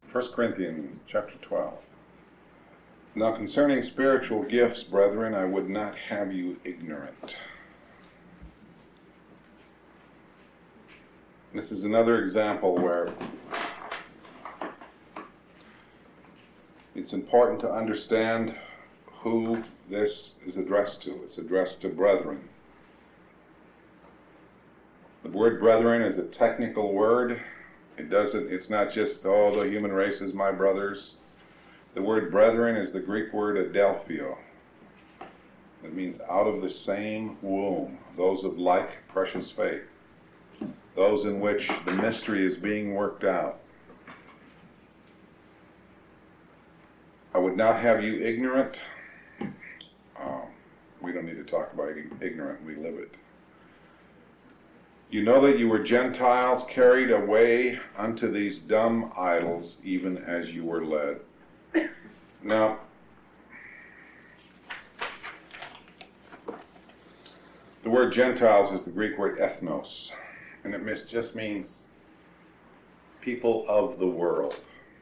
1 Corinthians chapter 12. Now concerning spiritual gifts, brethren, I would not have you ignorant. This is another example where it's important to understand who this is addressed to. It's addressed to brethren. The word brethren is a technical word. It's not just, the human race is my brothers. The word brethren is the Greek word adelphio. It means out of the same womb, those of like precious faith, those in which the mystery is being worked out. I would not have you ignorant. We don't need to talk about ignorant, we live it. You know that you were Gentiles carried away unto these dumb idols, even as you were led. Now, the word Gentiles is the Greek word ethnos, and it just means people of the world,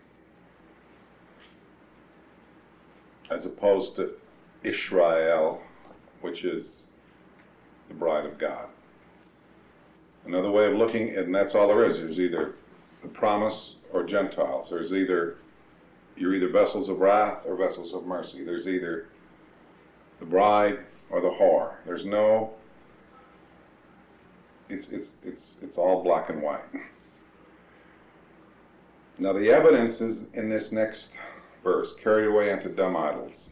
as opposed to Israel, which is the bride of God. Another way of looking, and that's all there is. There's either the promise or Gentiles. You're either vessels of wrath or vessels of mercy. There's either the bride or the whore. There's no. It's all black and white. Now the evidence is in this next verse: carried away unto dumb idols.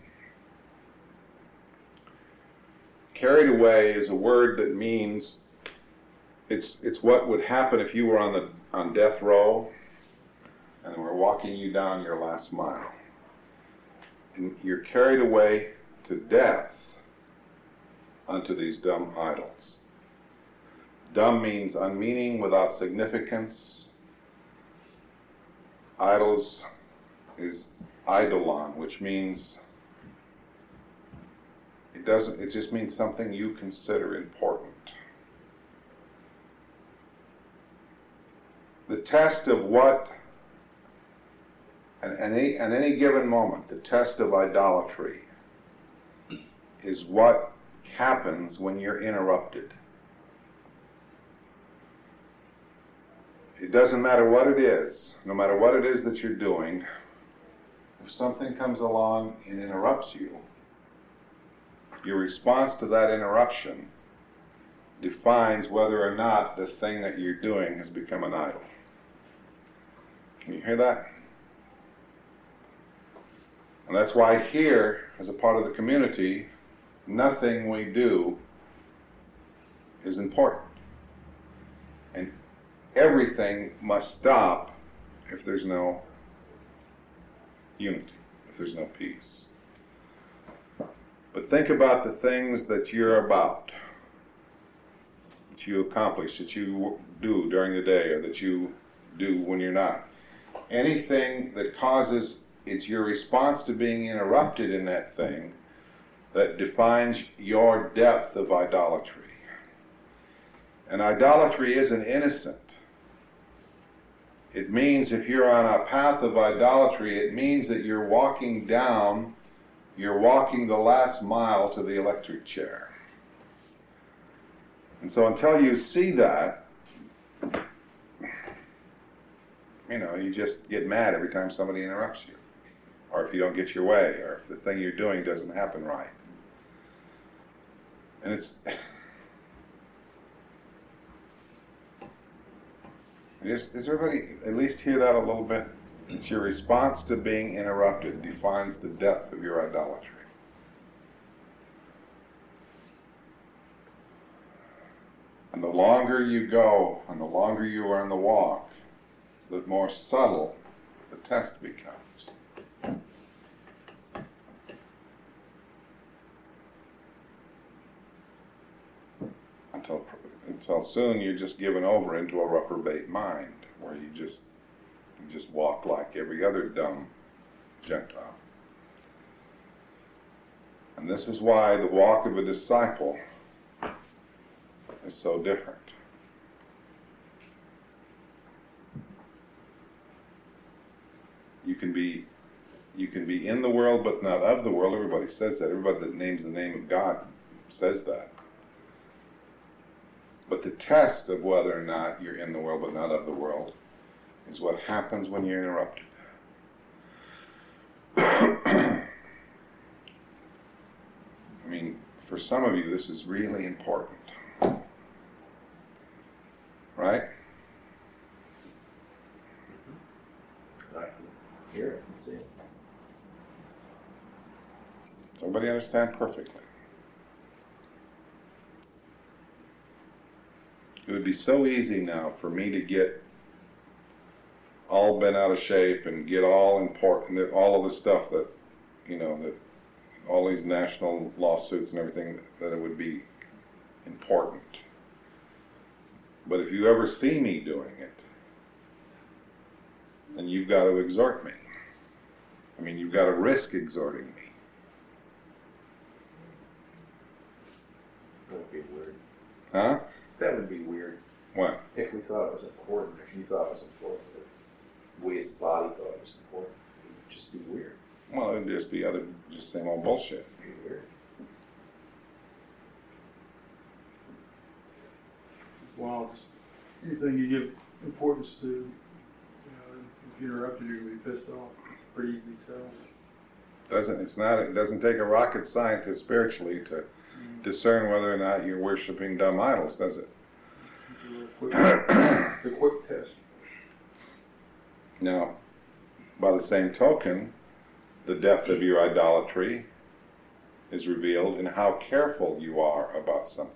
Carried away is a word that means it's what would happen if you were on death row and we're walking you down your last mile. And you're carried away to death unto these dumb idols. Dumb means unmeaning, without significance. Idols is eidolon, which means it just means something you consider important. The test of what, at any given moment, the test of idolatry is what happens when you're interrupted. It doesn't matter what it is, no matter what it is that you're doing, if something comes along and interrupts you, your response to that interruption defines whether or not the thing that you're doing has become an idol. Can you hear that? And that's why here, as a part of the community, nothing we do is important. And everything must stop if there's no unity, if there's no peace. But think about the things that you're about, that you accomplish, that you do during the day, or that you do when you're not. Anything that causes, it's your response to being interrupted in that thing that defines your depth of idolatry. And idolatry isn't innocent. It means if you're on a path of idolatry, it means that you're walking the last mile to the electric chair. And so until you see that, you just get mad every time somebody interrupts you, or if you don't get your way, or if the thing you're doing doesn't happen right. And does everybody at least hear that a little bit? It's your response to being interrupted defines the depth of your idolatry. And the longer you go, and the longer you are in the walk, the more subtle the test becomes. Until soon you're just given over into a reprobate mind, where you just walk like every other dumb Gentile. And this is why the walk of a disciple is so different. You can be in the world but not of the world. Everybody says that. Everybody that names the name of God says that. But the test of whether or not you're in the world but not of the world is what happens when you're interrupted. I mean, for some of you, this is really important. Right? I can hear it and see it. Does everybody understand perfectly? It would be so easy now for me to get all bent out of shape and get all important, all of the stuff that, that all these national lawsuits and everything, that it would be important. But if you ever see me doing it, then you've got to exhort me. I mean, you've got to risk exhorting me. That would be weird. Huh? That would be weird. What? If we thought it was important, if you thought it was important, if we as a body thought it was important, it would just be weird. Well, it would just be just same old bullshit. It'd be weird. Well, just anything you give importance to, if you interrupt it, you're going to be pissed off. It's pretty easy to tell. It doesn't take a rocket scientist spiritually to discern whether or not you're worshiping dumb idols, does it? It's a quick test. Now, by the same token, the depth of your idolatry is revealed in how careful you are about something.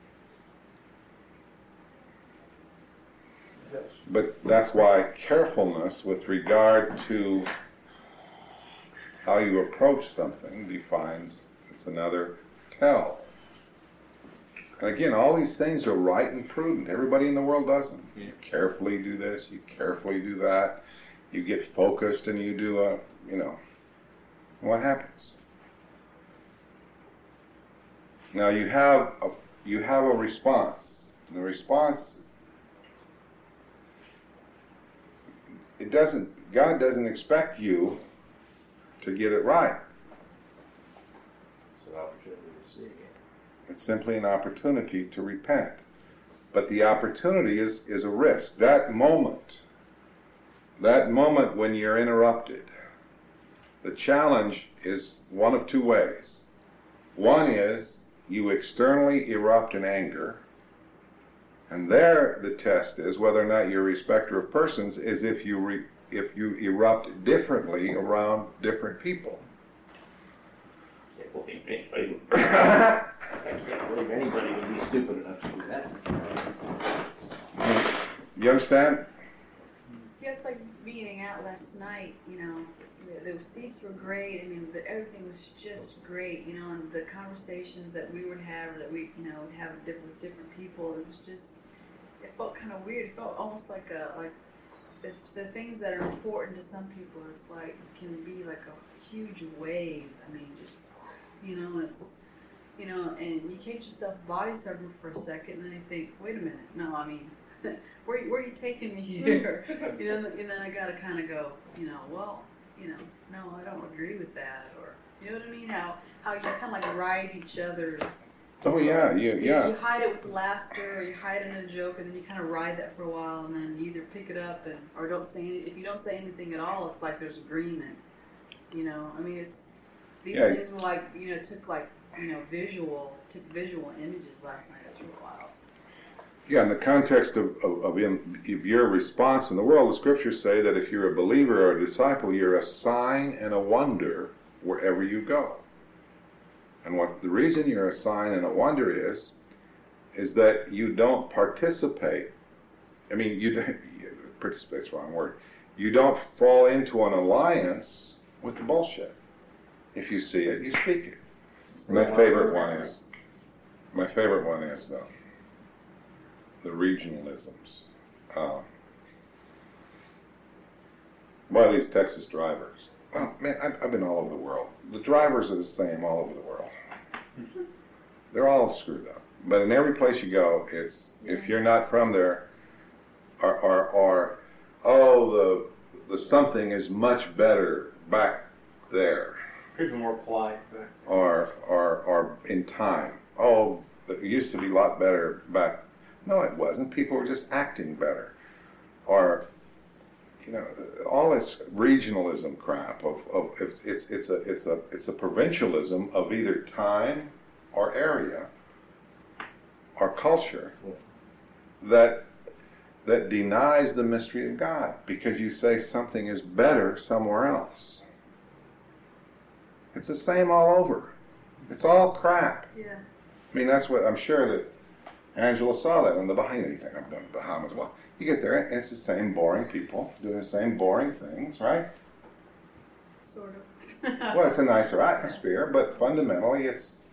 Yes. But that's why carefulness with regard to how you approach something defines, it's another tell. And again, all these things are right and prudent. Everybody in the world does them. You carefully do this, you carefully do that, you get focused and you do what happens? Now you have a response. And the response, God doesn't expect you to get it right. It's an opportunity to see again. It's simply an opportunity to repent. But the opportunity is a risk. That moment when you're interrupted, the challenge is one of two ways. One is you externally erupt in anger, and there the test is whether or not you're a respecter of persons is if you erupt differently around different people. I can't believe anybody would be stupid enough to do that. You understand? Yeah, it's like being out last night, those seats were great. I mean, everything was just great, and the conversations that we would have, that we, would have with different people, it was just, it felt kind of weird. It felt almost like it's the things that are important to some people, it's like, can be like a huge wave. I mean, just, it's, and you catch yourself body surfing for a second, and then you think, wait a minute, no, I mean, where are you taking me here? And then I gotta kind of go, no, I don't agree with that, or you know what I mean? How you kind of like ride each other's. Oh yeah, You hide it with laughter, or you hide it in a joke, and then you kind of ride that for a while, and then you either pick it up or don't say anything. If you don't say anything at all, it's like there's agreement. I mean, it's these things were like took like visual images last night. That's real wild. Yeah, in the context of your response in the world, the scriptures say that if you're a believer or a disciple, you're a sign and a wonder wherever you go. And what the reason you're a sign and a wonder is that you don't participate. I mean, participate's the wrong word. You don't fall into an alliance with the bullshit. If you see it, you speak it. My favorite one is the regionalisms. By these Texas drivers. Well, man, I've been all over the world. The drivers are the same all over the world. They're all screwed up. But in every place you go, it's if you're not from there, or the something is much better back there, People more polite, but or in time. Oh, it used to be a lot better back. No, it wasn't. People were just acting better, or all this regionalism crap of it's a provincialism of either time or area or culture that denies the mystery of God, because you say something is better somewhere else. It's the same all over. It's all crap. Yeah. I mean, that's what I'm sure that Angela saw that in the Bahamas thing. I've done the Bahamas. Well, you get there and it's the same boring people doing the same boring things, right? Sort of. Well, it's a nicer atmosphere, but fundamentally,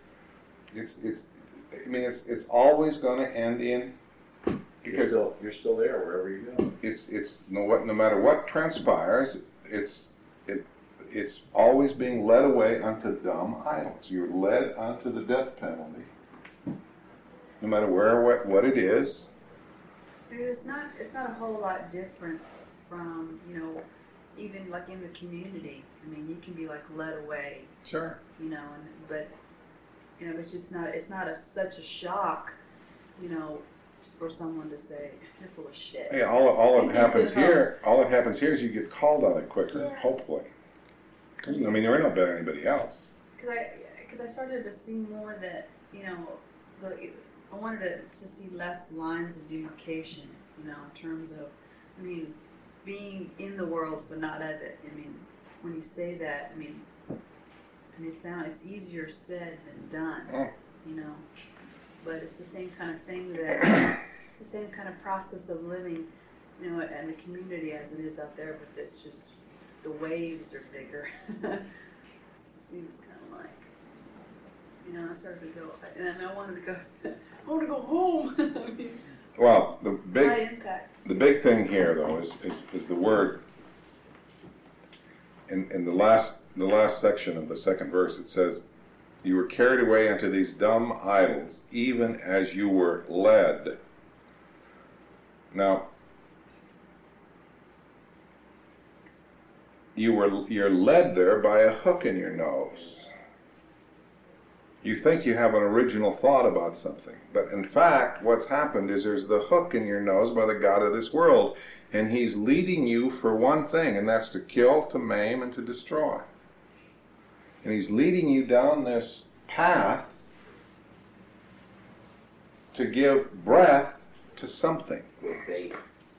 it's always going to end in, because you're still there wherever you go. No matter what transpires, it's always being led away unto dumb idols. You're led unto the death penalty, no matter what it is. It's not a whole lot different from, even like in the community. I mean, you can be like led away, Sure. but it's just not, such a shock, for someone to say, you're full of shit. Yeah, all that happens here is you get called on it quicker, Yeah. hopefully. I mean, you're not better than anybody else. Because I started to see more that, I wanted to see less lines of demarcation, in terms of, being in the world but not of it. When you say that, it's easier said than done, but it's the same kind of thing it's the same kind of process of living, in the community as it is out there, but it's just, the waves are bigger. It seems kind of like, I started to go, and I wanted to go home. Well, High impact. the big thing here, though, is the word. In the last section of the second verse, it says, "You were carried away unto these dumb idols, even as you were led." Now, you're led there by a hook in your nose. You think you have an original thought about something, but in fact, what's happened is there's the hook in your nose by the god of this world, and he's leading you for one thing, and that's to kill, to maim, and to destroy. And he's leading you down this path to give breath to something. Good bait.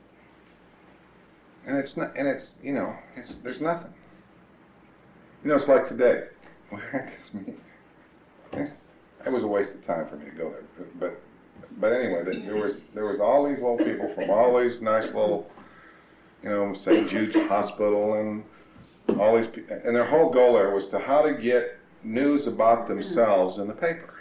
And it's not, and there's nothing. It's like today. We're at this meeting. It was a waste of time for me to go there, but anyway, there was all these old people from all these nice little, St. Jude's Hospital and all these people, and their whole goal there was to how to get news about themselves in the paper.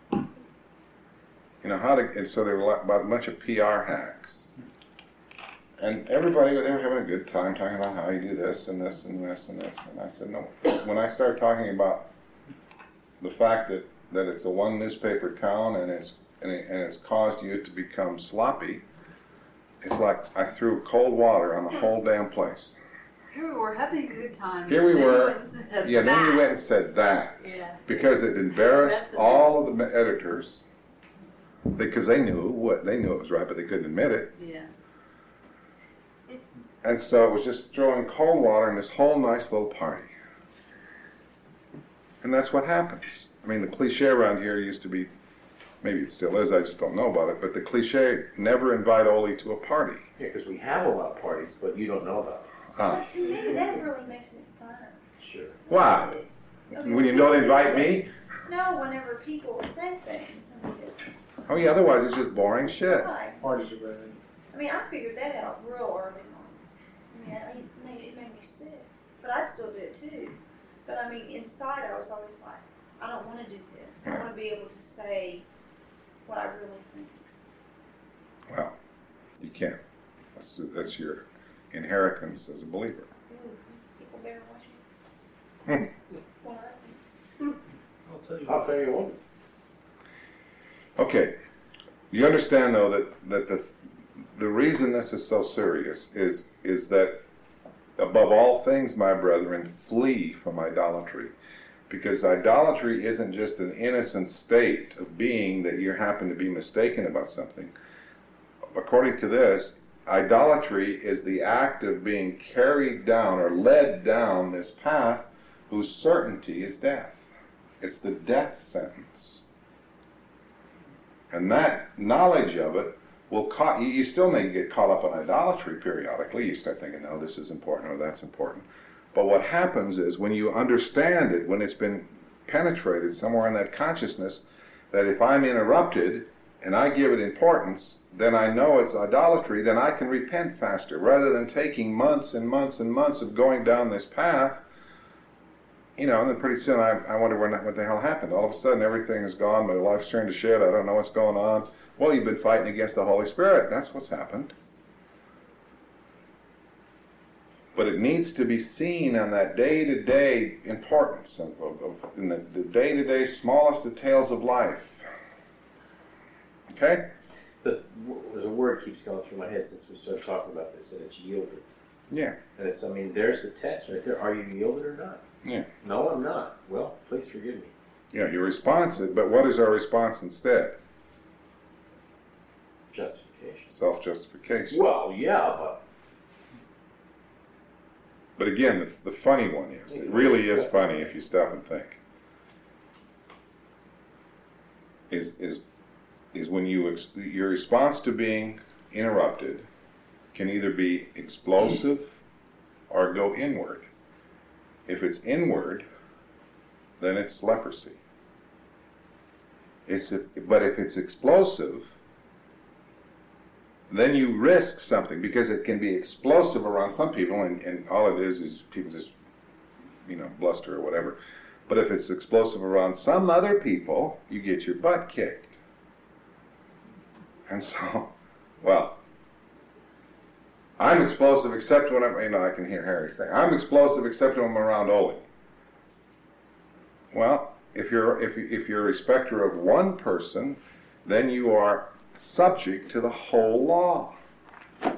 And so they were about a bunch of PR hacks. And everybody, they were having a good time talking about how you do this and this and this and this. And I said, no. When I started talking about the fact that it's a one newspaper town and it's caused you to become sloppy, it's like I threw cold water on the whole damn place. Here we were having a good time. Here we Then were. then Yeah, then you went and said that. Yeah. Because it embarrassed all of the editors. Because they knew it was right, but they couldn't admit it. Yeah. And so it was just throwing cold water in this whole nice little party. And that's what happens. The cliche around here used to be, maybe it still is, I just don't know about it, but the cliche, never invite Oli to a party. Yeah, because we have a lot of parties, but you don't know about them. Ah. To me, that really makes it fun. Sure. Why? When you don't invite me? No, whenever people say things. Oh yeah, otherwise it's just boring shit. Right. parties are bad. I figured that out real early on. It made me sick. But I'd still do it too. But inside I was always like, I don't want to do this. I want to be able to say what I really think. Well, you can't. That's your inheritance as a believer. Ooh, people better watch me. What I think. I'll tell you. I'll tell you one. Okay, you understand though that the reason this is so serious is that above all things, my brethren, flee from idolatry. Because idolatry isn't just an innocent state of being that you happen to be mistaken about something. According to this, idolatry is the act of being carried down or led down this path whose certainty is death. It's the death sentence. And that knowledge of it will you still may get caught up in idolatry periodically. You start thinking, no, this is important or that's important. But what happens is when you understand it, when it's been penetrated somewhere in that consciousness, that if I'm interrupted and I give it importance, then I know it's idolatry, then I can repent faster. Rather than taking months and months and months of going down this path, and then pretty soon I wonder what the hell happened. All of a sudden everything is gone, my life's turned to shit, I don't know what's going on. Well, you've been fighting against the Holy Spirit. That's what's happened. But it needs to be seen on that day-to-day importance, in the day-to-day smallest details of life. Okay? There's a word keeps going through my head since we started talking about this, and it's yielded. Yeah. And there's the test right there. Are you yielded or not? Yeah. No, I'm not. Well, please forgive me. Yeah, your response is, but what is our response instead? Justification. Self-justification. Well, yeah, But again, the funny one is, it really is funny if you stop and think, is when your response to being interrupted can either be explosive or go inward. If it's inward, then it's leprosy. But if it's explosive, then you risk something, because it can be explosive around some people, and all it is people just, bluster or whatever. But if it's explosive around some other people, you get your butt kicked. And so, well, I'm explosive except when I can hear Harry saying, I'm explosive except when I'm around Ole. Well, if you're a respecter of one person, then you are subject to the whole law. You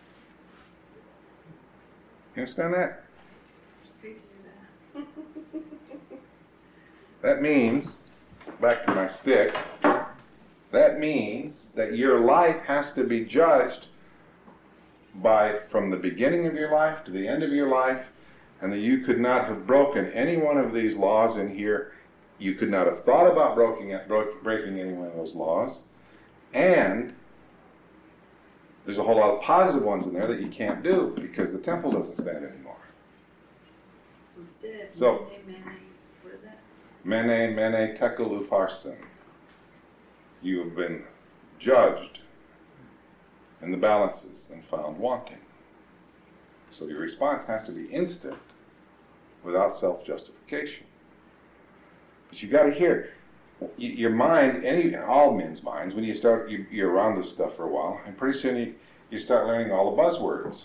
understand that? Speak to that. That means, back to my stick, that means that your life has to be judged from the beginning of your life to the end of your life, and that you could not have broken any one of these laws in here. You could not have thought about breaking any one of those laws. And there's a whole lot of positive ones in there that you can't do because the temple doesn't stand anymore. So instead, So, what is that? Mene tekel upharsin. You have been judged in the balances and found wanting. So your response has to be instant without self-justification. But you got to hear, your mind, all men's minds, when you're around this stuff for a while, and pretty soon you start learning all the buzzwords.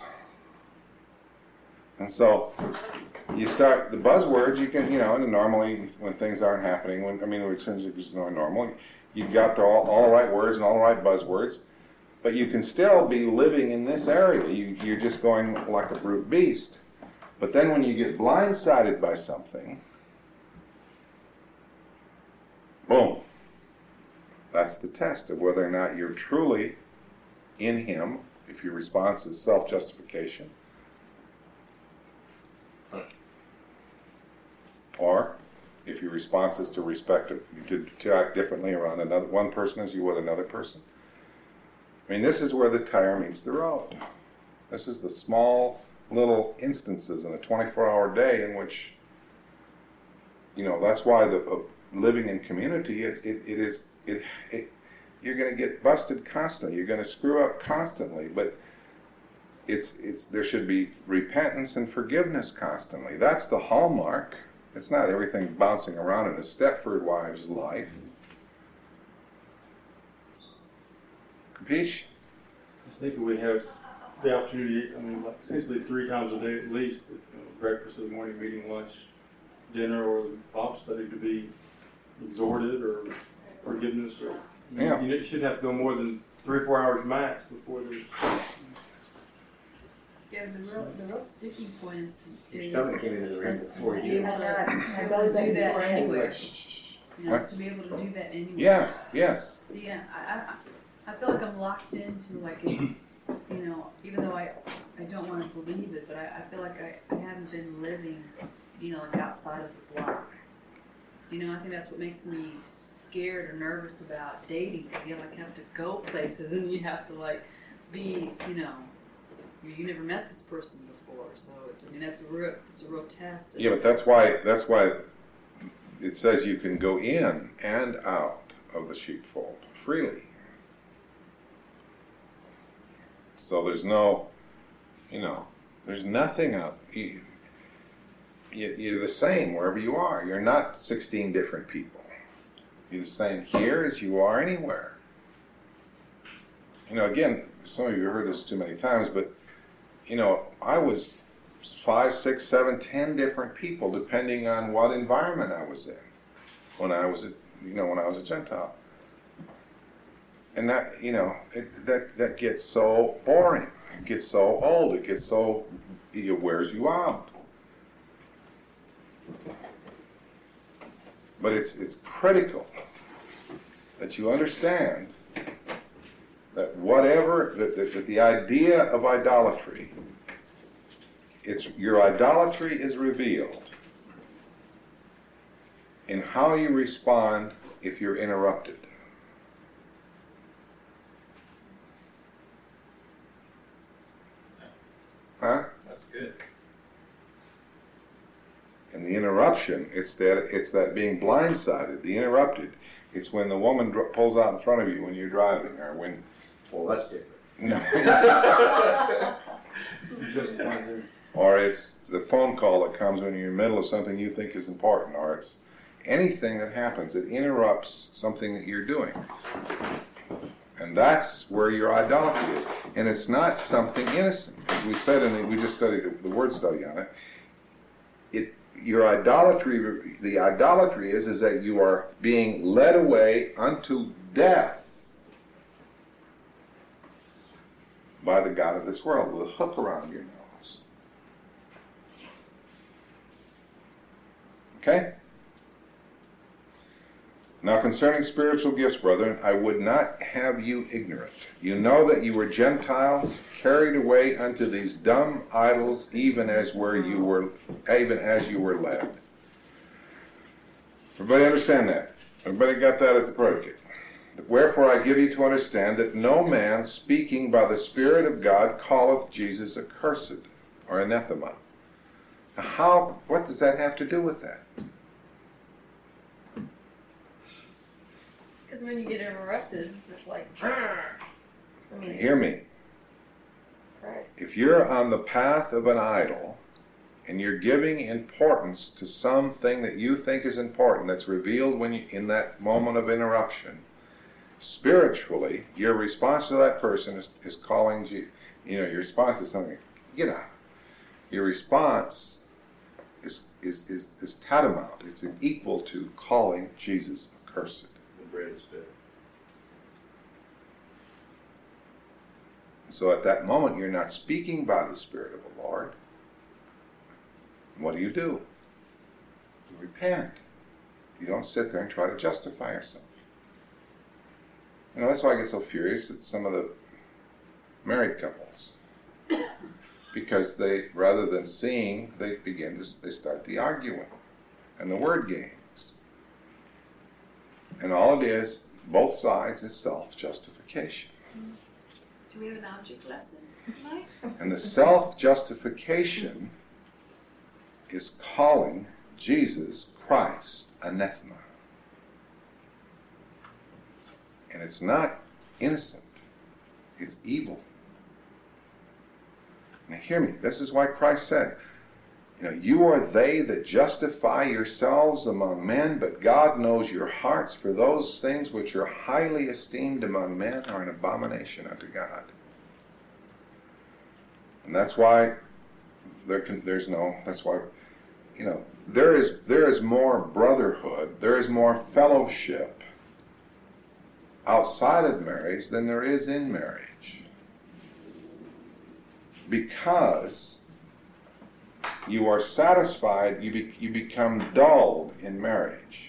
And so you start the buzzwords. You can, and normally when things aren't happening, since it's not normal, you've got all the right words and all the right buzzwords, but you can still be living in this area. You're just going like a brute beast. But then when you get blindsided by something, boom. That's the test of whether or not you're truly in Him, if your response is self-justification, or if your response is to act differently around one person as you would another person. This is where the tire meets the road. This is the small little instances in a 24-hour day in which, that's why living in community, you're going to get busted constantly. You're going to screw up constantly, but there should be repentance and forgiveness constantly. That's the hallmark. It's not everything bouncing around in a Stepford wife's life. Capiche? I was thinking we have the opportunity, essentially 3 times a day at least, breakfast, the morning meeting, lunch, dinner, or the Bible study to be exhorted or forgiveness, or you shouldn't have to go more than 3 or 4 hours max before there's. Yeah, the real sticking point Your is stomach came into the ring before to be you. able to I be know. able to do that Before I had anywhere. work. You know, to be able to do that anywhere. Yes, yes. See, I feel like I'm locked into like it's, you know, even though I don't want to believe it, but I feel like I haven't been living, you know, like outside of the block. You know, I think that's what makes me scared or nervous about dating, because you like have to go places and you have to like be, you know, you never met this person before, so it's, I mean, it's a real test. Yeah, but that's why it says you can go in and out of the sheepfold freely. So there's no, you know, there's nothing out. You're the same wherever you are. You're not 16 different people. You're the same here as you are anywhere. You know, again, some of you have heard this too many times, but, you know, I was 5, 6, 7, 10 different people depending on what environment I was in when I was a Gentile. And that, you know, that gets so boring. It gets so old. It gets so, it wears you out. But it's critical that you understand that that the idea of idolatry, your idolatry is revealed in how you respond if you're interrupted. Huh? That's good. And the interruption, it's that being blindsided, the interrupted. It's when the woman pulls out in front of you when you're driving, or when... Well, that's different. No. Just one there. Or it's the phone call that comes when you're in the middle of something you think is important, or it's anything that happens that interrupts something that you're doing. And that's where your idolatry is. And it's not something innocent. As we said, we just studied the word study on it. The idolatry is that you are being led away unto death by the god of this world with a hook around your nose. Okay? Now concerning spiritual gifts, brethren, I would not have you ignorant. You know that you were Gentiles, carried away unto these dumb idols, even as you were led. Everybody understand that? Everybody got that as the predicate? Wherefore I give you to understand that no man speaking by the Spirit of God calleth Jesus accursed, or anathema. Now what does that have to do with that? Because when you get interrupted, it's just like, Hear me. Christ. If you're on the path of an idol, and you're giving importance to something that you think is important, that's revealed in that moment of interruption, spiritually, your response to that person is calling Jesus. You know, your response is something, get out. Your response is tantamount. It's equal to calling Jesus accursed. The bread is bitter. So at that moment, you're not speaking by the Spirit of the Lord. What do? You repent. You don't sit there and try to justify yourself. You know, that's why I get so furious at some of the married couples. Because they, rather than seeing, they start the arguing and the word games. And all it is, both sides, is self-justification. Do we have an object lesson tonight? And the self-justification is calling Jesus Christ anathema. And it's not innocent. It's evil. Now hear me. This is why Christ said, you know, you are they that justify yourselves among men, but God knows your hearts, for those things which are highly esteemed among men are an abomination unto God. And that's why you know, there is more brotherhood, there is more fellowship outside of marriage than there is in marriage. because you are satisfied, you become dulled in marriage.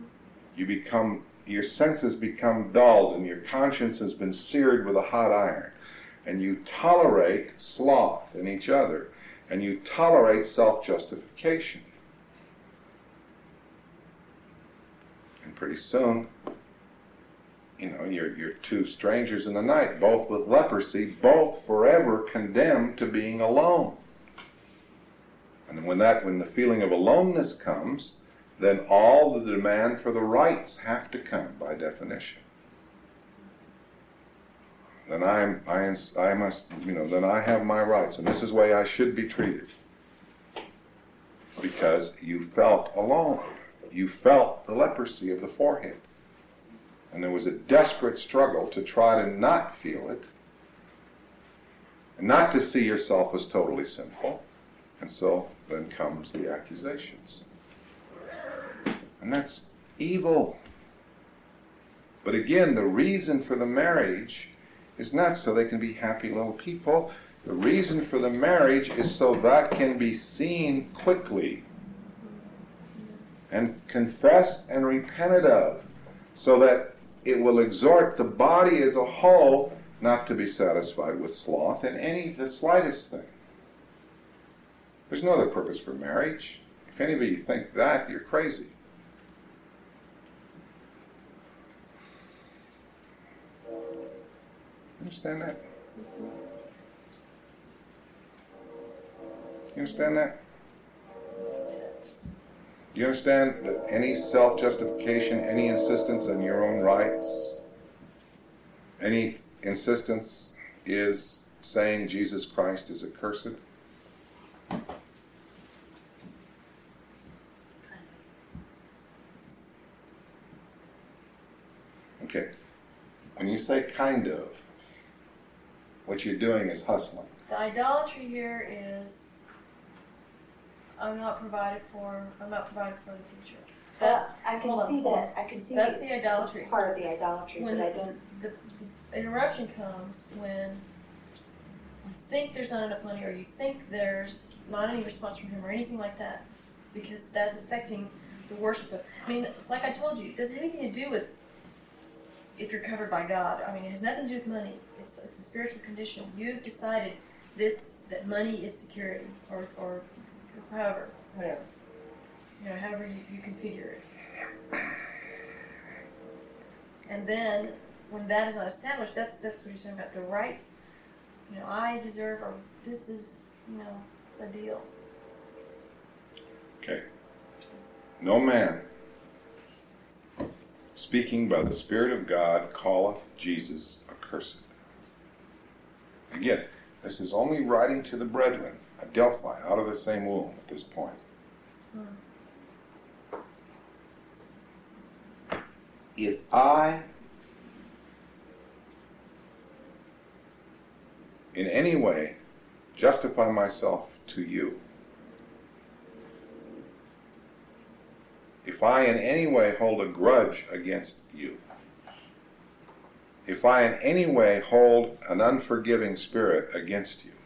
Your senses become dulled, and your conscience has been seared with a hot iron. And you tolerate sloth in each other, and you tolerate self-justification. And pretty soon, you're two strangers in the night, both with leprosy, both forever condemned to being alone. And when the feeling of aloneness comes, then all the demand for the rights have to come by definition. Then I must, then I have my rights, and this is the way I should be treated. Because you felt alone. You felt the leprosy of the forehead. And there was a desperate struggle to try to not feel it, and not to see yourself as totally sinful. And so then comes the accusations. And that's evil. But again, the reason for the marriage is not so they can be happy little people. The reason for the marriage is so that can be seen quickly and confessed and repented of, so that it will exhort the body as a whole not to be satisfied with sloth in the slightest thing. There's no other purpose for marriage. If any of you think that, you're crazy. Understand that? You understand that? Do you understand that any self-justification, any insistence on your own rights, any insistence is saying Jesus Christ is accursed? Okay. When you say kind of, what you're doing is hustling. The idolatry here is I'm not provided for the future. I can hold on, see hold that. on. I can see That's the idolatry. part of the idolatry, When but I don't. the interruption comes when you think there's not enough money, or you think there's not any response from him or anything like that, because that's affecting the worship of. I mean, it's like I told you, it doesn't have anything to do with if you're covered by God. I mean, it has nothing to do with money. It's a spiritual condition. You've decided that money is security, or however, whatever. However you configure it. And then, when that is not established, that's what he's talking about. The right, I deserve, or this is, a deal. Okay. No man, speaking by the Spirit of God, calleth Jesus accursed. Again, this is only writing to the brethren at Delphi, out of the same womb at this point. If I, in any way, justify myself to you, if I in any way hold a grudge against you, if I in any way hold an unforgiving spirit against you,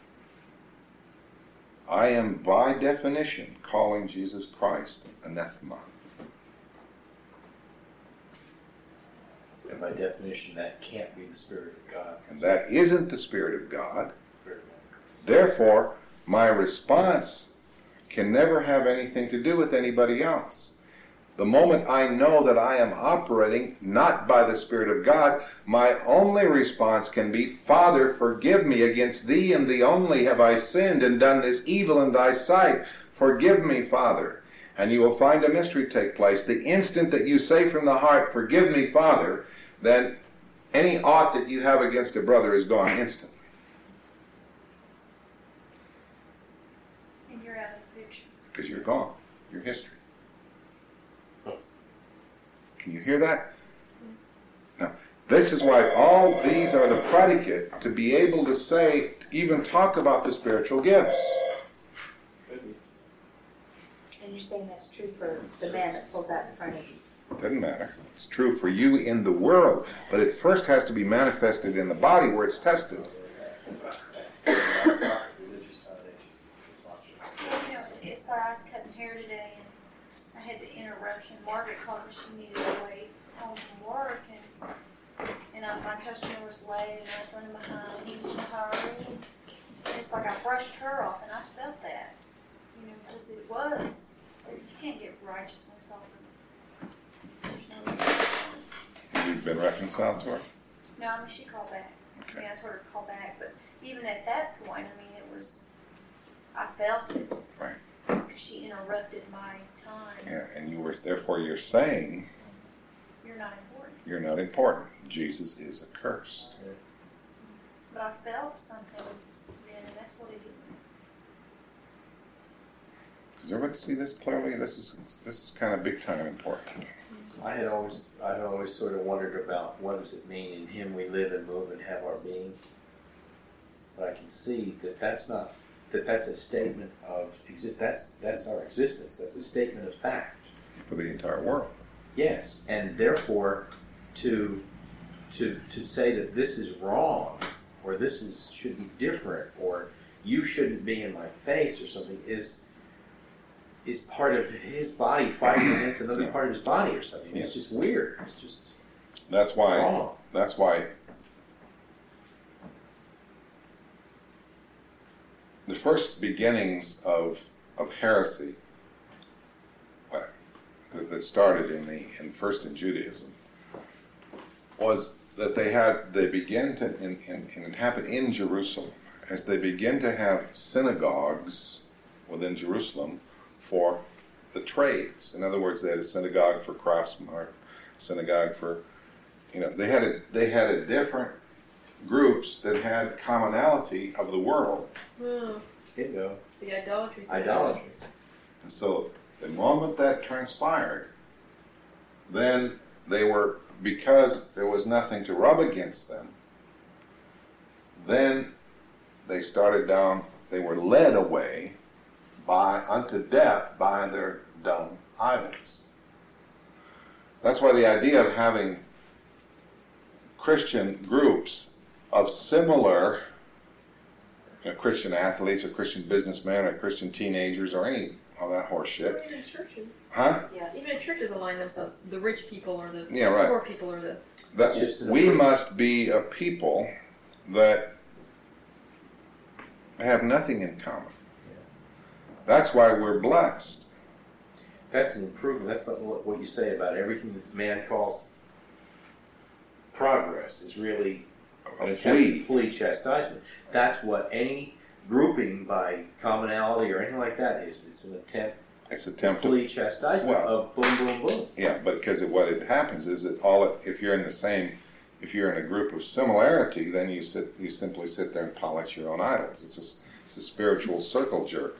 I am by definition calling Jesus Christ anathema. And by definition, that can't be the Spirit of God. And that isn't the Spirit of God. Therefore, my response can never have anything to do with anybody else. The moment I know that I am operating not by the Spirit of God, my only response can be, Father, forgive me. Against thee and thee only have I sinned and done this evil in thy sight. Forgive me, Father. And you will find a mystery take place. The instant that you say from the heart, forgive me, Father, then any ought that you have against a brother is gone instantly. And you're out of the picture. Because you're gone. You're history. Can you hear that? Now, this is why all these are the predicate to be able to say, to even talk about the spiritual gifts. And you're saying that's true for the man that pulls out in front of you. Doesn't matter. It's true for you in the world, but it first has to be manifested in the body where it's tested. guys cutting hair today, and I had the interruption. Margaret called me, she needed to wait home from work, and my customer was late, and I was running behind. He was in a hurry. It's like I brushed her off, and I felt that, because it was. You can't get righteousness off of it. There's no. You've been reconciled to her? No, I mean, she called back. I mean, I told her to call back, but even at that point, I mean, I felt it. Right. Because she interrupted my time. Yeah, and therefore you're saying You're not important. you're not important. Jesus is accursed. But I felt something then, and that's what it is. Does everybody see this clearly? This is kind of big time important. I'd always sort of wondered about what does it mean in Him we live and move and have our being. But I can see that that's a statement of that's our existence. That's a statement of fact For the entire world. Yes, and therefore to say that this is wrong or this should be different or you shouldn't be in my face or something is part of his body fighting against another part of his body or something. It's just weird. It's just wrong. That's why the first beginnings of heresy that started first in Judaism was that they begin to and it happened in Jerusalem as they begin to have synagogues within Jerusalem for the trades. In other words, they had a synagogue for craftsmen, synagogue for they had a different groups that had commonality of the world. Bingo. The idolatry. Idolatry. And so the moment that transpired, then because there was nothing to rub against them, then they were led away unto death by their dumb idols. That's why the idea of having Christian groups of similar Christian athletes or Christian businessmen or Christian teenagers or all that horse shit. Or even churches. Huh? Yeah, even churches align themselves. The rich people or the right. poor people or the... We must be a people that have nothing in common. That's why we're blessed. That's an improvement. That's not what you say about everything that man calls progress is really A flea chastisement. That's what any grouping by commonality or anything like that is. It's an attempt. It's attempt to flea chastisement of boom, boom, boom. Yeah, but because what happens is that if you're in a group of similarity, then you simply sit there and polish your own idols. It's a spiritual circle jerk.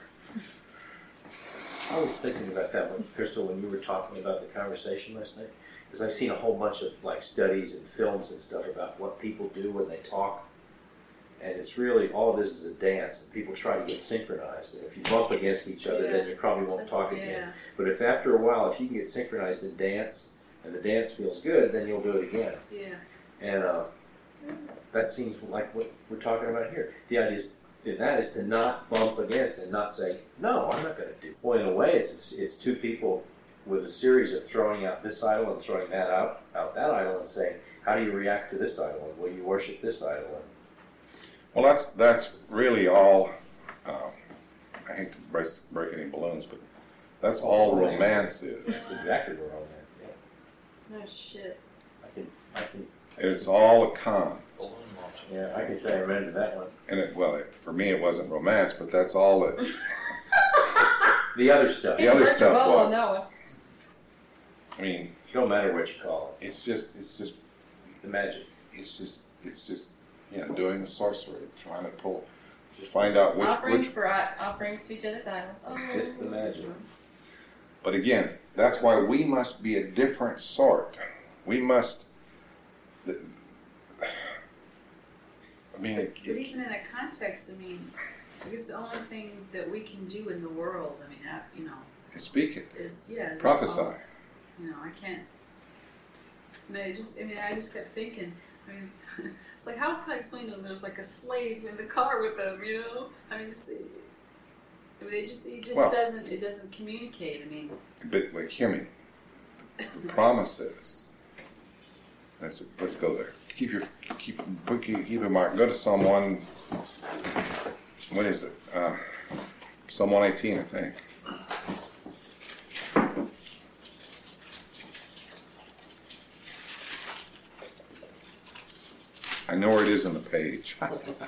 I was thinking about that one, Crystal, when you were talking about the conversation last night, because I've seen a whole bunch of studies and films and stuff about what people do when they talk, and it's really all of this is a dance, and people try to get synchronized. And if you bump against each other, then you probably won't talk again. But if after a while, if you can get synchronized in dance, and the dance feels good, then you'll do it again. Yeah. And that seems like what we're talking about here. The idea is to not bump against and not say, no, I'm not going to do it. Well, in a way, it's two people with a series of throwing out this idol and throwing that out that idol and saying, how do you react to this idol? And will you worship this idol? Well, that's really all, I hate to break any balloons, but that's all romance is. That's exactly what romance is. No shit. I can. It's all a con. Yeah, I can say I remember that one. And for me, it wasn't romance, but that's all it. The other stuff. The other stuff was. No. I mean, it don't matter what you call it. It's just the magic. It's just doing the sorcery, trying to find out which offerings to each other's idols. Oh. Just the magic. But again, that's why we must be a different sort. We must. But even in that context, I guess the only thing that we can do in the world, speak it. Is prophesy. I can't. I just kept thinking. It's like, how can I explain to them there's like a slave in the car with them? I mean, it just Well- doesn't communicate. I mean, But wait, hear me. The promise is. Let's go there. Keep a mark. Go to Psalm 1. What is it? Psalm 118, I think. I know where it is on the page.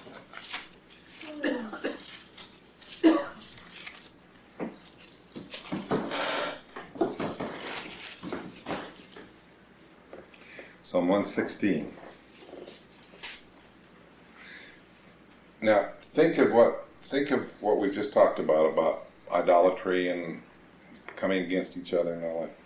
Psalm 116. Now, think of what we've just talked about idolatry and coming against each other and all that.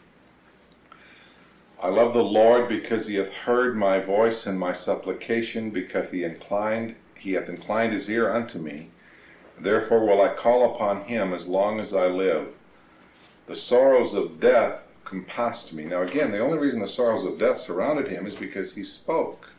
I love the Lord because he hath heard my voice and my supplication, because he hath inclined his ear unto me. Therefore will I call upon him as long as I live. The sorrows of death compassed me. Now again, the only reason the sorrows of death surrounded him is because he spoke.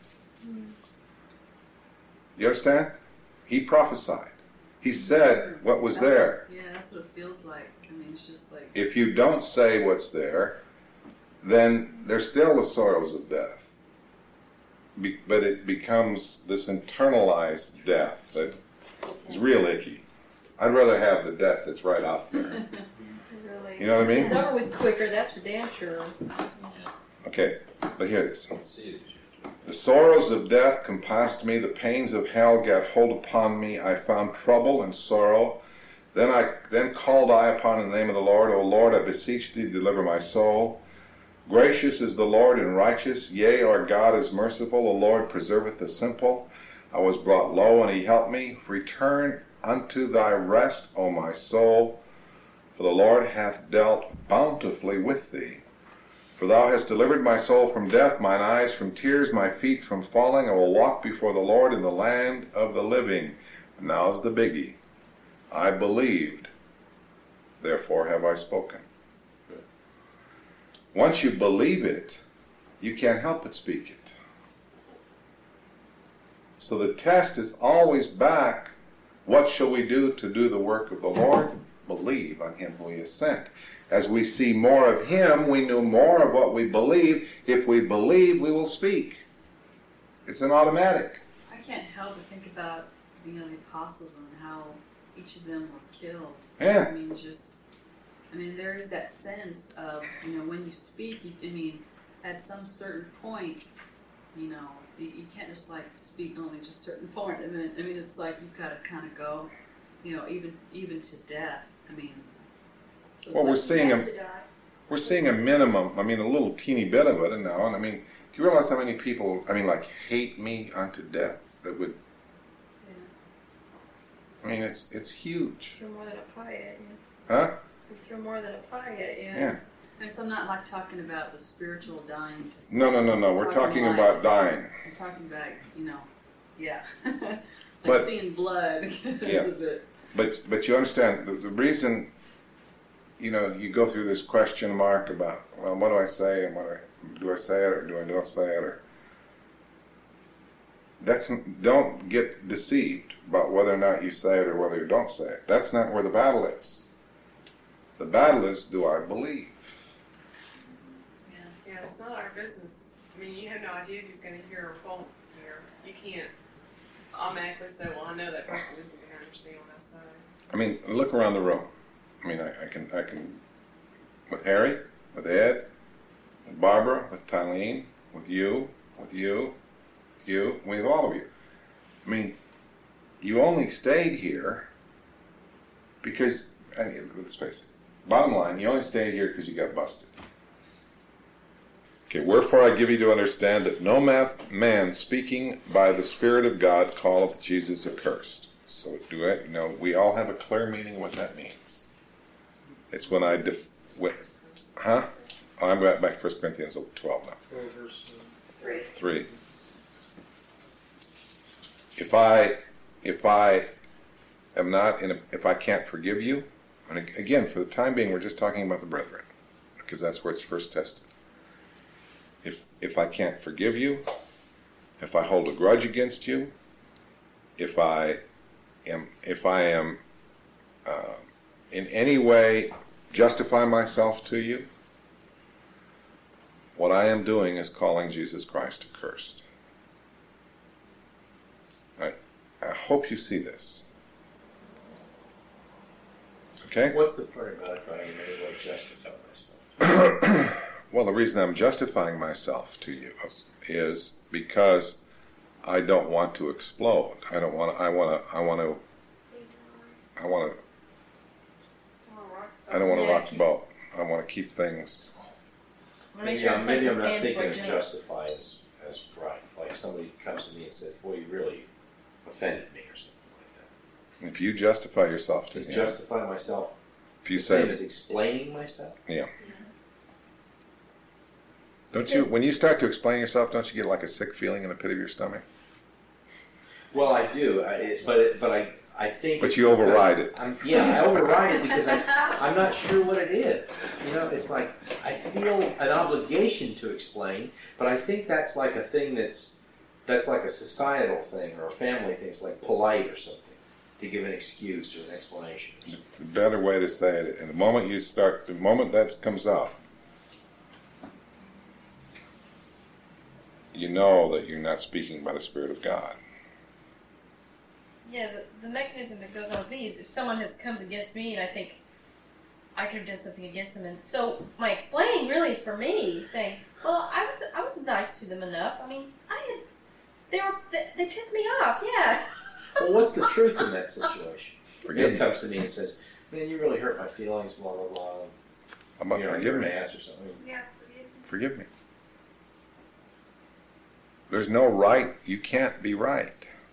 You understand? He prophesied. He said what was there. Yeah, that's what it feels like. I mean, it's just like. If you don't say what's there, then there's still the sorrows of death. But it becomes this internalized death that is real icky. I'd rather have the death that's right out there. Really. You know what I mean? It's over with quicker, that's for damn sure. Okay, but hear this. The sorrows of death compassed me, the pains of hell gat hold upon me. I found trouble and sorrow. Then called I upon the name of the Lord. O Lord, I beseech thee, deliver my soul. Gracious is the Lord and righteous, yea, our God is merciful. The Lord preserveth the simple. I was brought low, and he helped me. Return unto thy rest, O my soul, for the Lord hath dealt bountifully with thee. For thou hast delivered my soul from death, mine eyes from tears, my feet from falling. I will walk before the Lord in the land of the living. And now's the biggie. I believed, therefore have I spoken. Once you believe it, you can't help but speak it. So the test is always back. What shall we do to do the work of the Lord? Believe on him who he has sent. As we see more of him, we know more of what we believe. If we believe, we will speak. It's an automatic. I can't help but think about the apostles and how each of them were killed. Yeah. I mean, there is that sense of, when you speak, at some certain point, you can't just speak only just certain point. And then, it's like you've got to kind of go, even to death. So Well, we're seeing To die. we're seeing a minimum. A little teeny bit of it now. And do you realize how many people, hate me unto death? That would. Yeah. It's huge. Through more than a pie at you. Huh? Through more than a pie at you. Yeah. So I'm not talking about the spiritual dying to No. We're talking about dying. I'm talking about, yeah. But- seeing blood. Yeah. But you understand the reason. You go through this question mark about, well, what do I say, and do I say it or do I not say it, or don't get deceived about whether or not you say it or whether you don't say it. That's not where the battle is. The battle is, do I believe? Yeah, it's not our business. You have no idea if he's going to hear or won't hear. You can't automatically say, well, I know that person isn't going to understand what I say. Look around the room. I can, with Harry, with Ed, with Barbara, with Tylene, with you, with all of you. You only stayed here because, let's face it, bottom line, you only stayed here because you got busted. Okay, wherefore I give you to understand that no man speaking by the Spirit of God calleth Jesus accursed. So we all have a clear meaning what that means. It's when I'm back 1 Corinthians 12 now. Verse 3. If I am not if I can't forgive you, and again, for the time being, we're just talking about the brethren, because that's where it's first tested. If I can't forgive you, if I hold a grudge against you, if I am in any way justify myself to you, what I am doing is calling Jesus Christ accursed. I hope you see this. Okay? What's the part about if I in any way justify myself? Well, the reason I'm justifying myself to you is because I don't want to explode. I want to. I don't want to rock the boat. I want to keep things. Make sure Maybe I'm not thinking of justify as right. Like somebody comes to me and says, "Boy, you really offended me," or something like that. If you justify yourself to Is him, justify myself if you the same say, as explaining myself? yeah. Don't you, when you start to explain yourself, don't you get like a sick feeling in the pit of your stomach? Well, I do, I think. But you override it. I override it because I'm not sure what it is. You know, it's like I feel an obligation to explain, but I think that's like a thing that's like a societal thing or a family thing. It's like polite or something to give an excuse or an explanation. The better way to say it, and the moment that comes out, you know that you're not speaking by the Spirit of God. Yeah, the mechanism that goes on with me is if someone comes against me and I think I could have done something against them, and so my explaining really is for me, saying, well, I was nice to them enough. I mean, they pissed me off, yeah. Well, what's the truth in that situation? Forgive It me. comes to me and says, "Man, you really hurt my feelings." Blah blah blah. How about forgive you're me? an ass or something. Yeah, Forgive me. There's no right. You can't be right.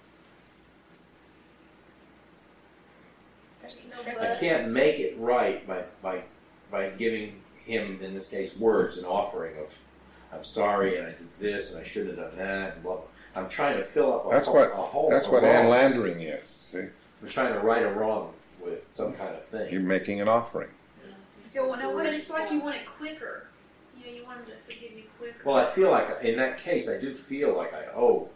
I can't make it right by giving him, in this case, words, an offering of, "I'm sorry, and I did this, and I shouldn't have done that," and blah blah. I'm trying to fill up a hole. That's what Ann Landering is. See? I'm trying to right a wrong with some kind of thing. You're making an offering. So, but it's like you want it quicker. You know, you want them to forgive you quicker. Well, I feel like, in that case, I do feel like I owe.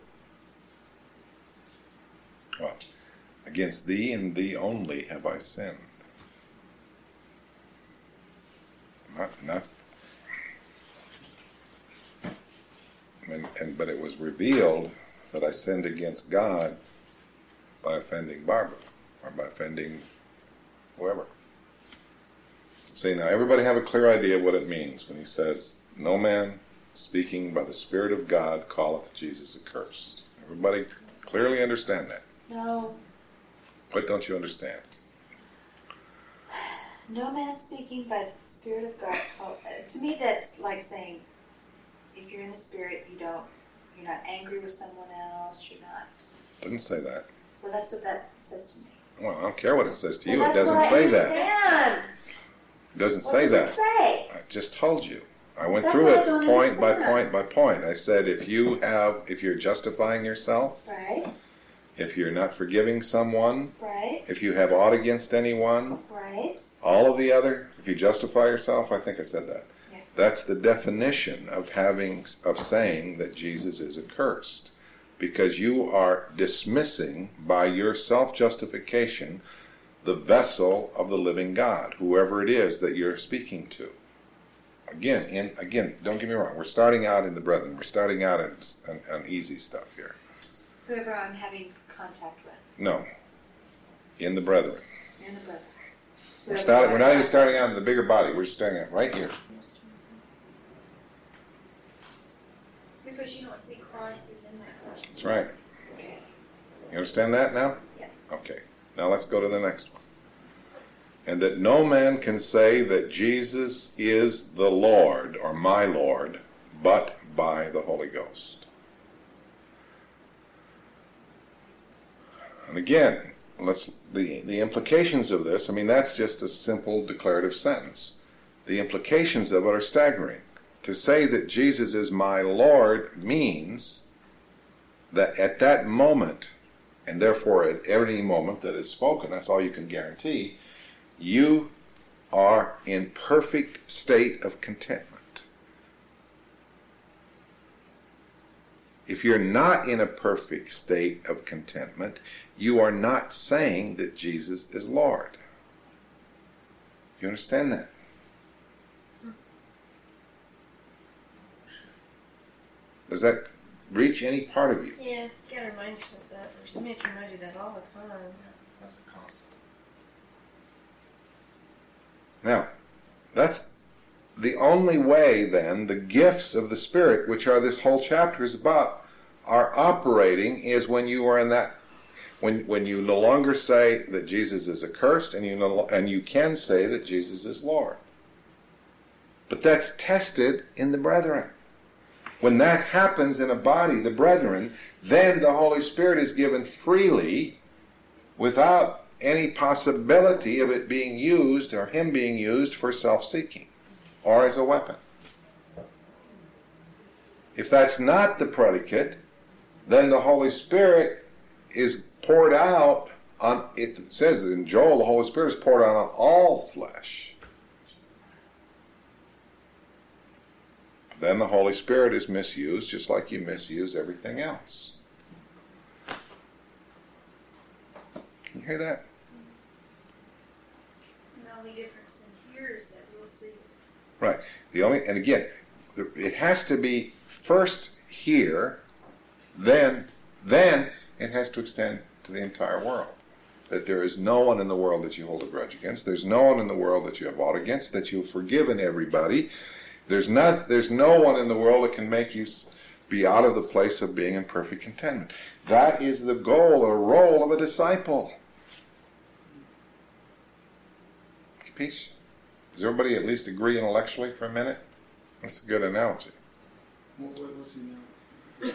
Well, against thee and thee only have I sinned. But it was revealed that I sinned against God by offending Barbara, or by offending whoever. See, now everybody have a clear idea of what it means when he says, "No man speaking by the Spirit of God calleth Jesus accursed." Everybody clearly understand that. No, What don't you understand? no man speaking by the Spirit of God. To me, that's like saying, if you're in the Spirit, you're not angry with someone else. You're not. Didn't say that. Well, that's what that says to me. Well, I don't care what it says to you. Well, It doesn't that's say what I that. understand. It doesn't What say does that. it say? I just told you. I went That's through what I it don't point by understand. point by point. I said if you're justifying yourself, Right, if you're not forgiving someone, right, if you have aught against anyone, right. all of the other, if you justify yourself, I think I said that. Yeah. That's the definition of saying that Jesus is accursed. Because you are dismissing by your self-justification the vessel of the living God, whoever it is that you're speaking to. Again, don't get me wrong, we're starting out in the brethren. We're starting out on easy stuff here. Whoever I'm having contact with, No. In the brethren. in the brother. We're not even starting out in the bigger body. We're starting out right here. Because you don't see Christ as in that person. That's right. You understand that now? Yeah. Okay. Now let's go to the next one. And that no man can say that Jesus is the Lord or my Lord, but by the Holy Ghost. And again, the implications of this, I mean, that's just a simple declarative sentence. The implications of it are staggering. To say that Jesus is my Lord means that at that moment, and therefore at any moment that is spoken, that's all you can guarantee, you are in perfect state of contentment. If you're not in a perfect state of contentment, you are not saying that Jesus is Lord. You understand that? Does that reach any part of you? Yeah, you gotta remind yourself that. Or somebody has to remind you that all the time. That's a constant. Now, that's the only way then the gifts of the Spirit, which are this whole chapter is about, are operating is when you are in that, when you no longer say that Jesus is accursed, and you can say that Jesus is Lord. But that's tested in the brethren. When that happens in a body, the brethren, then the Holy Spirit is given freely without any possibility of it being used or him being used for self-seeking or as a weapon. If that's not the predicate, then the Holy Spirit is poured out on, it says in Joel, the Holy Spirit is poured out on all flesh. Then the Holy Spirit is misused just like you misuse everything else. Can you hear that? The only difference in here is that we'll see it. Right. And again, it has to be first here, then it has to extend to the entire world. That there is no one in the world that you hold a grudge against. There's no one in the world that you have aught against, that you've forgiven everybody. There's no one in the world that can make you be out of the place of being in perfect contentment. That is the goal or role of a disciple. Peace. Does everybody at least agree intellectually for a minute? That's a good analogy. What's he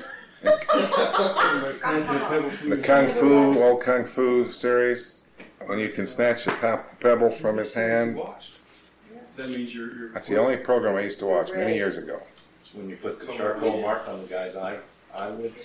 The old Kung Fu series, when you can snatch a pebble from his hand. That means you're That's the only program I used to watch many years ago. It's when you put the charcoal mark on the guy's eyelids.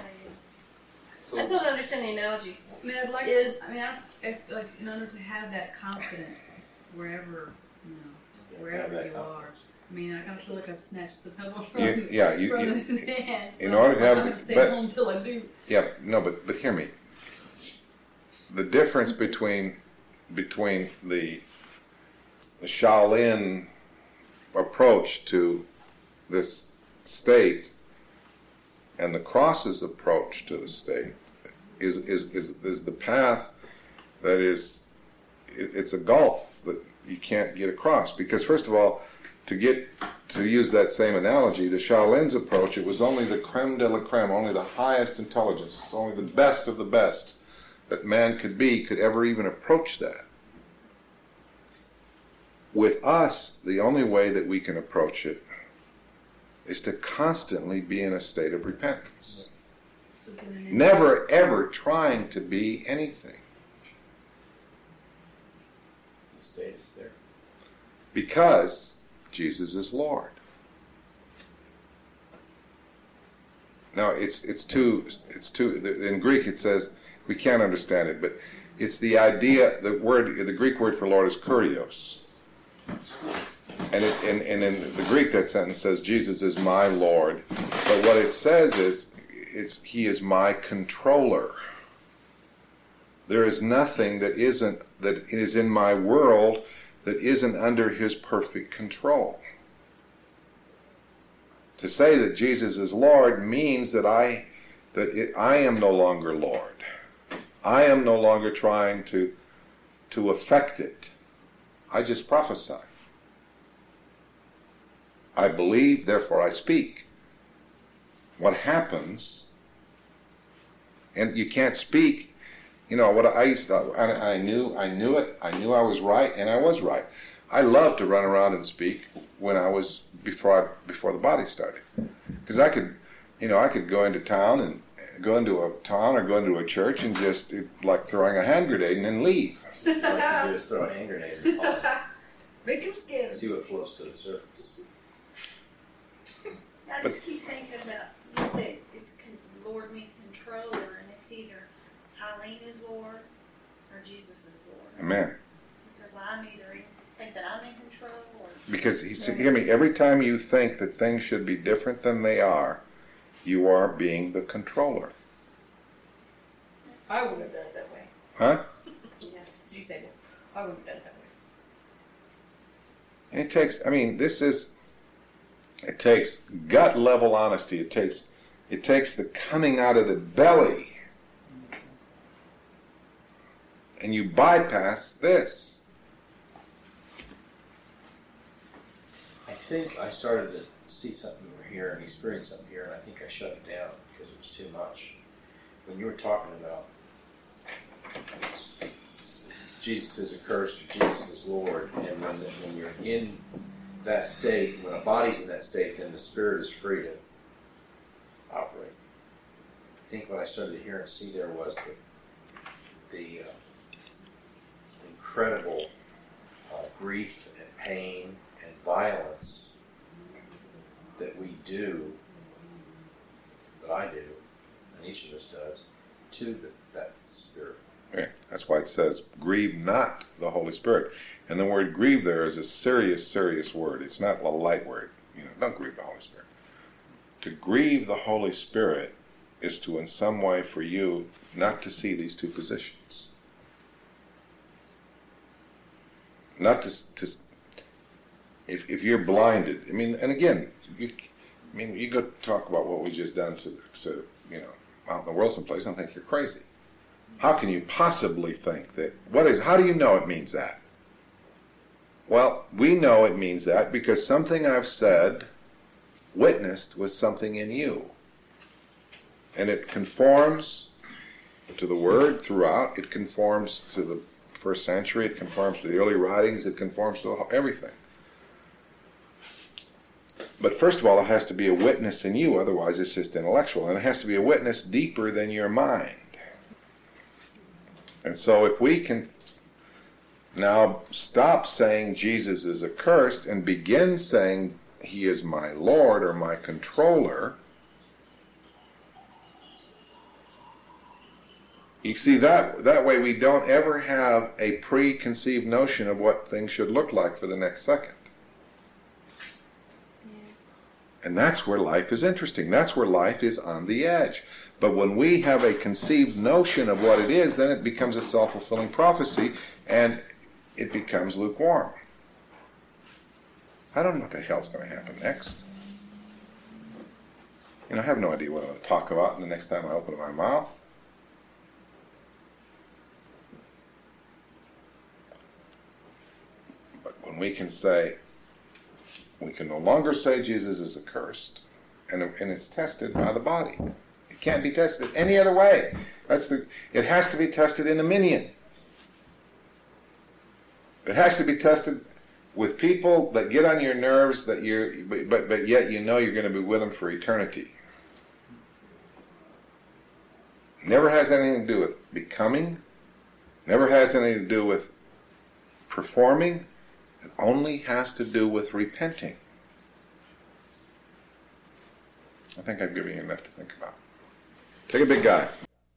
I still don't understand the analogy. I mean, I'd like, in order to have that confidence wherever, wherever you are. I mean, I kind of feel like I've snatched the pebble from his hand. So in order to have I'm going to stay home till I do. Yeah, no, but hear me. The difference between the Shaolin approach to this state and the Cross's approach to the state is the path that is, it's a gulf that you can't get across. Because first of all, to use that same analogy, the Shaolin's approach, it was only the creme de la creme, only the highest intelligence, only the best of the best that man could ever even approach that. With us, the only way that we can approach it is to constantly be in a state of repentance. Never, ever trying to be anything. The state is there. Because Jesus is Lord. Now, it's too, in Greek it says, we can't understand it, but it's the idea, the Greek word for Lord is kurios. And in the Greek, that sentence says, Jesus is my Lord. But what it says is, he is my controller. There is nothing that is in my world that isn't under his perfect control. To say that Jesus is Lord means that I am no longer Lord. I am no longer trying to affect it. I just prophesy. I believe, therefore I speak. What happens, and you can't speak, what I used to, I knew it, I knew I was right, and I was right. I loved to run around and speak when I was, before the body started. Because I could go into town and go into a church and just, like throwing a hand grenade and then leave. All you can do is throw a hand grenade and Make him scared. see what flows to the surface. I just keep thinking about, you said Lord means controller, and it's either Eileen is Lord or Jesus is Lord. Amen. Because I'm either think that I'm in control or... Because, hear me, every time you think that things should be different than they are, you are being the controller. I wouldn't have done it that way. Huh? Yeah. Did you say that? I wouldn't have done it that way. And it takes, it takes gut level honesty. It takes the coming out of the belly. And you bypass this. I think I started to see something over here and experience something here, and I think I shut it down because it was too much. When you were talking about Jesus is accursed or Jesus is Lord, and when you're in that state, when a body's in that state, then the spirit is free to operate. I think what I started to hear and see there was the incredible grief and pain and violence that we do, that I do, and each of us does, to that spirit. Okay. That's why it says, grieve not the Holy Spirit. And the word grieve there is a serious, serious word. It's not a light word. Don't grieve the Holy Spirit. To grieve the Holy Spirit is to, in some way, for you, not to see these two positions. Not to if you're blinded. And again, you go talk about what we just done to out in the world someplace and think you're crazy. How can you possibly think that? How do you know it means that? Well, we know it means that because something I've said witnessed with something in you. And it conforms to the Word throughout. It conforms to the first century. It conforms to the early writings. It conforms to everything. But first of all, it has to be a witness in you. Otherwise, it's just intellectual. And it has to be a witness deeper than your mind. And so if we can now stop saying Jesus is accursed and begin saying he is my Lord or my controller, you see, that way we don't ever have a preconceived notion of what things should look like for the next second. And that's where life is interesting. That's where life is on the edge. But when we have a conceived notion of what it is, then it becomes a self-fulfilling prophecy, and it becomes lukewarm. I don't know what the hell's going to happen next. I have no idea what I'm going to talk about the next time I open my mouth. But when we can no longer say Jesus is accursed, and it's tested by the body. It can't be tested any other way. It has to be tested in a minion. It has to be tested with people that get on your nerves, but yet you know you're going to be with them for eternity. Never has anything to do with becoming. Never has anything to do with performing. It only has to do with repenting. I think I've given you enough to think about. Take a big guy.